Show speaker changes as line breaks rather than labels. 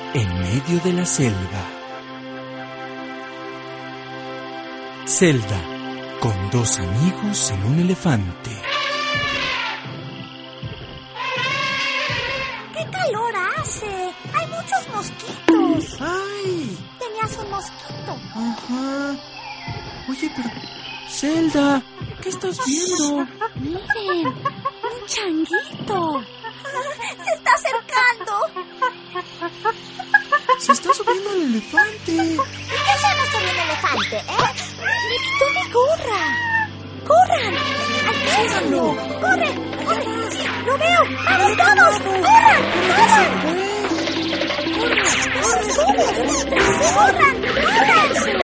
en medio de la selva. Zelda, con dos amigos en un elefante.
¡Qué calor hace! ¡Hay muchos mosquitos!
¡Ay!
Tenías un mosquito.
Ajá. Oye, pero... Zelda, ¿qué estás viendo?
Miren, un changuito. Se está acercando.
Se está subiendo al elefante.
¿Y qué hacemos con un elefante, Me quitó mi gorra. ¡Corran! ¡Alcánzalo! ¡Corre! ¡Corre! ¡Sí, lo veo! ¡Vamos todos! ¡Corran! ¡Corran! ¡Corran! ¡Corran! ¡Corran! ¡Corran!